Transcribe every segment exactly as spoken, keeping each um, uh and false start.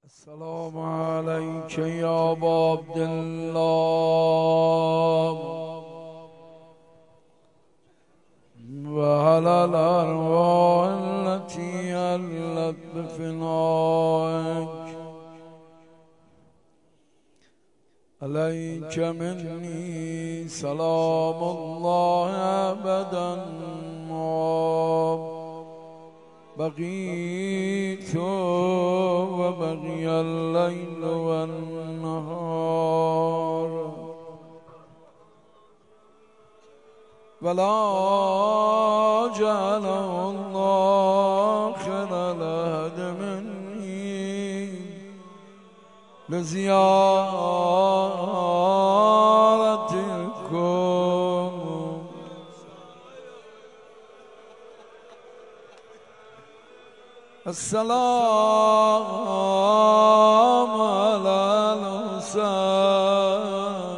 السلام عليك يا أبا عبد الله وعلى الأرواح التي هلت بفنائك عليك مني سلام الله أبدا بقيت وبقي الليل والنهار ولا جعله الله خير لهد مني لزيارتكم السلام على الحسين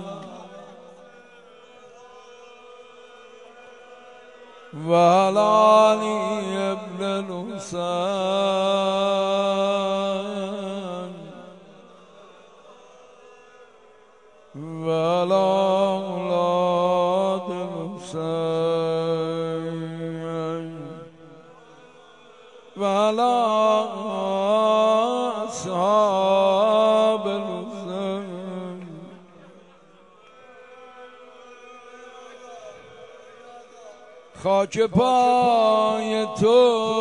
وعلى علي ابن الحسين وعلى أولاد الحسين وعلى أصحاب الحسين خاک پای تو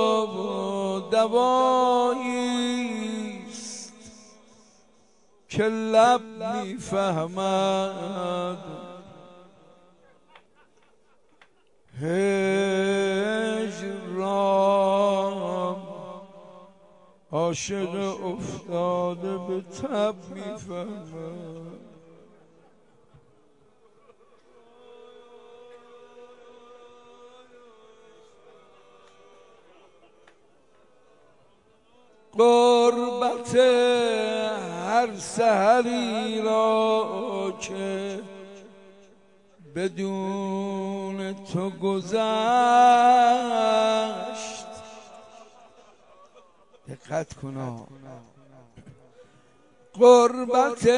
دواییست که لب میفهمد هجران عاشق افتاده به تب میفهمد غربت هر سحری را که بدون تو گذشت دقت کنا غربت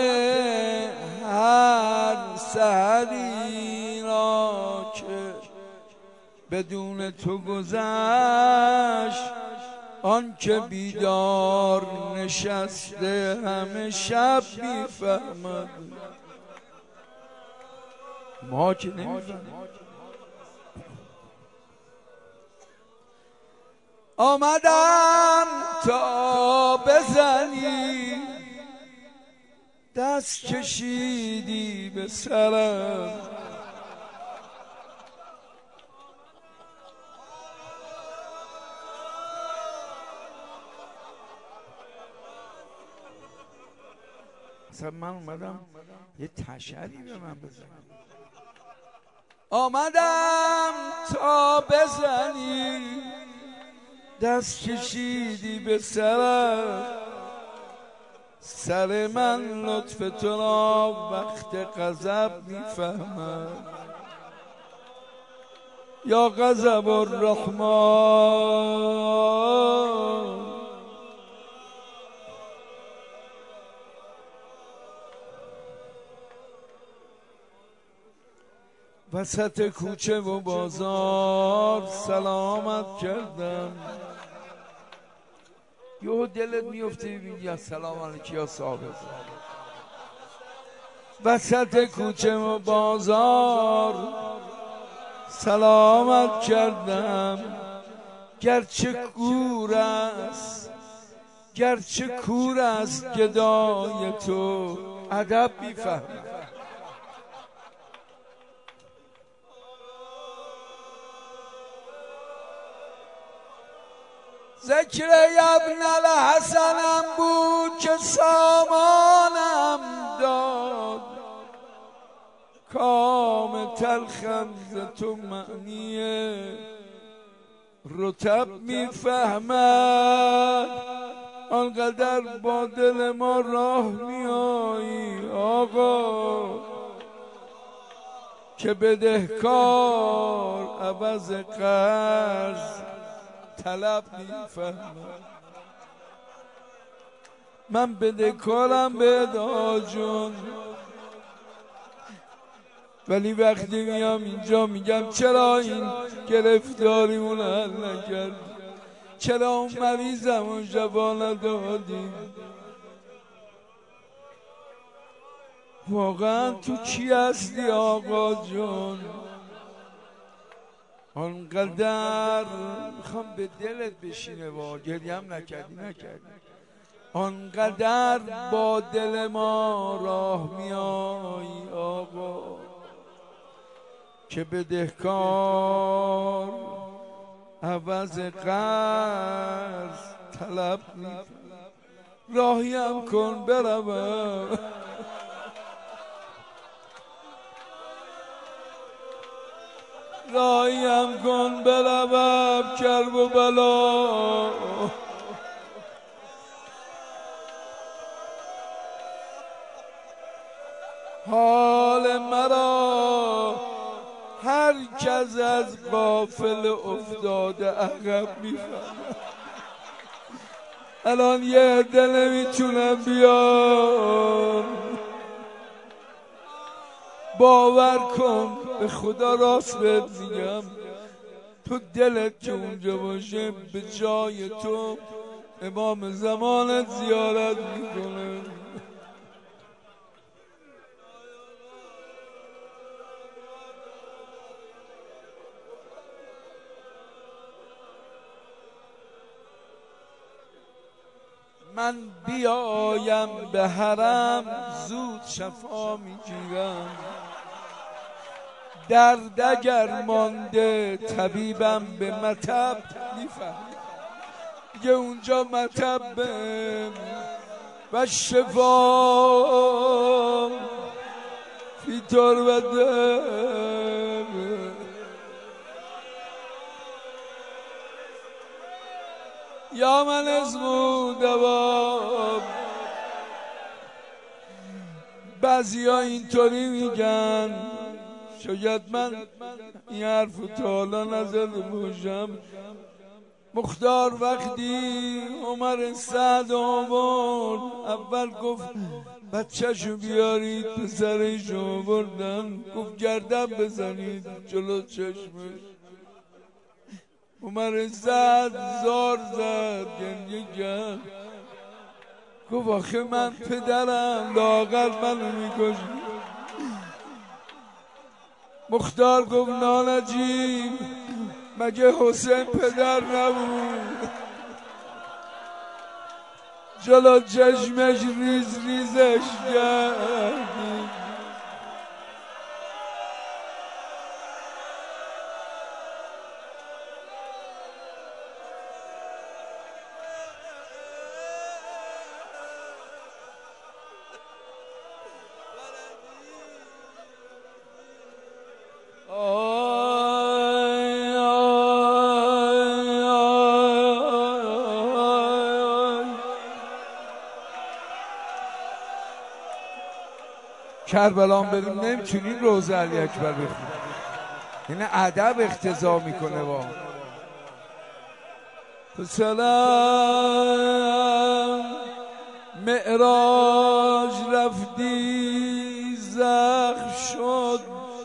هر سحری را که بدون تو گذشت آن که بیدار نشسته همه شب میفهمد ما که نمیفهمیم آمدم تا بزنی دست کشیدی به سرم اصلا من اومدم یه تشری به من بزنم آمدم تا بزنی دست کشیدی به سرم سر من لطف تو را وقت غضب میفهمد یا غضب الرحمن وسط کوچه و بازار سلامت کردم یهو دلت میفته ببینی یا سلام علیکی یا صاحب وسط کوچه و بازار سلامت کردم گرچه کور است گرچه کور است گدای تو ادب میفهمم ذکر ابن الحسنم بود که سامانم داد کام تلخم ز تو معنی رطب میفهمد آنقدر با دل ما راه میایی آقا که بدهکار عوض قرض طلب میفهمد من بده کارم به داجون، ولی وقتی میام اینجا میگم چرا این گرفتاریمون حل نکرد، چرا اون مریضمون شفا ندادیم. واقعا تو کی هستی آقا جون؟ آنقدر میخوام به دلت بشینه و گریه هم نکردی نکردی آنقدر با دل ما راه میایی آقا که بدهکار عوض قرض طلب میکنه. راهیم کن بروم، راهیم کن بروم کرب و بلا. حال مرا هر کس از غافل افتاده عقب میفهمه. الان یه عده نمیتونم بیان، باور کن به خدا راست بهت میگم، تو دلت که اونجا باشه به جای تو امام زمانت زیارت میکنه. من بیایم به حرم زود شفا میگیرم، درد اگر مانده طبیبم به مطب میفهم، دیگه اونجا مطبم و شفا فی تربتم. یا من اسمو دوام. بعضی ها اینطوری میگن، شاید من این حرف تا حالا نزده باشم. مختار وقتی عمر سعد آورد اول گفت بچه‌شو بیارید پسرشو بردن، گفت گردن بزنید جلو چشمش. عمر سعد زار زد گریه کرد، گفت آخه من پدرم لااقل منو میکشی. مختار گفت نانجیب مگه حسین پدر نبود؟ جلو چشمش ریز ریزش کردی. کربلان بریم نمیتونیم روزه علی اکبر بخونیم، این ادب اقتضا میکنه. با سلام معراج رفتی زخم شد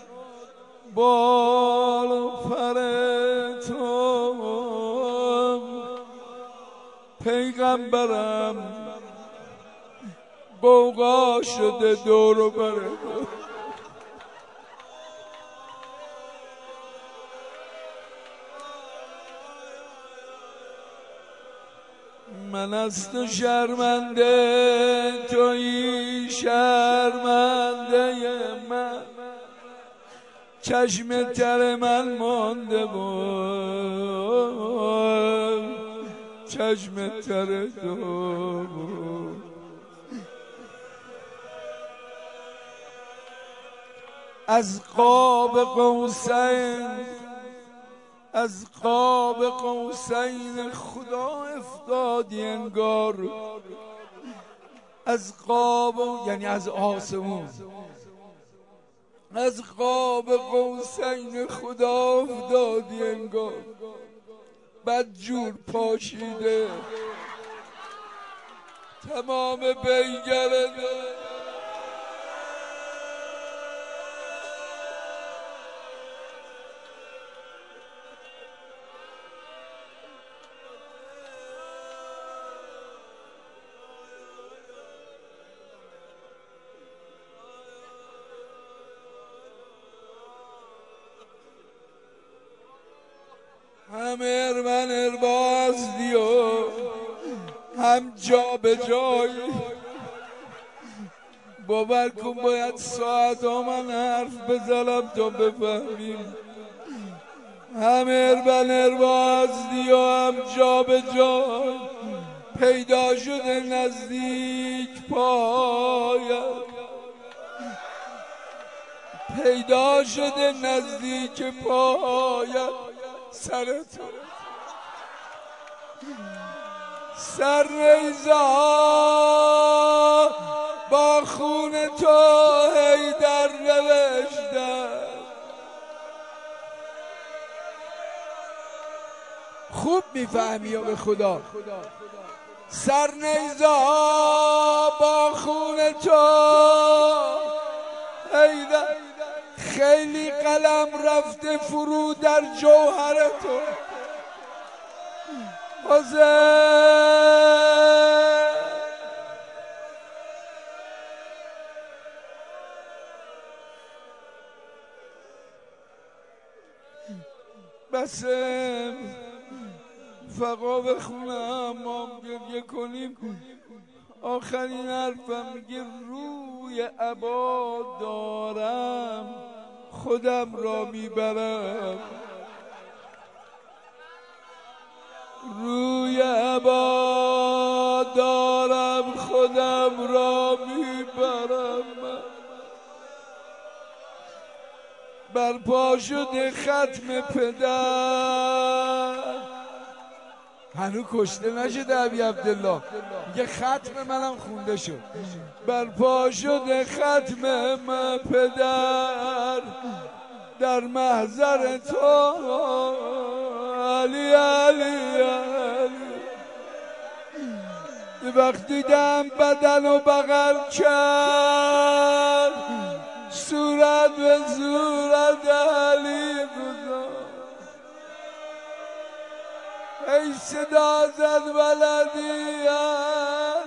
بال و پر تو، پیغمبرم بوقا شده دور و بره. من از تو شرمنده تویی شرمنده من، چشم تر من مانده بود چشم تر تو بود. از قاب قوسین از قاب قوسین خدا افتادی انگار، از قاب یعنی از آسمون، از قاب قوسین خدا افتادی انگار، بد جور پاشیده تمام بیگره هم ارمن ارباز دیو هم جا به جای باور کن باید ساعت ها من حرف بزنم تا بفهمیم هم ارمن ارباز دیو هم جا به جای پیدا شده نزدیک پایت پیدا شده نزدیک پایت سرت سر نیزا با خون تو هی در نوشتن خوب میفهمی یا به خدا سر نیزا با خون تو هی در خیلی قلم رفته فرو در جوهر تو حسین بسه فقا بخونم ما گریه کنیم آخرین حرفم میگه روی عبا دارم خودم را میبرم روی عبا دارم خودم را میبرم برپا شده ختم پدر هنو کشته نشده ابی عبدالله میگه ختم منم خونده شد برپا شده ختم من پدر در محضر تو علی علی علی وقتی دیدم بدن و بغل کرد صورت به صورت علی گذار ای صدا زد ولدی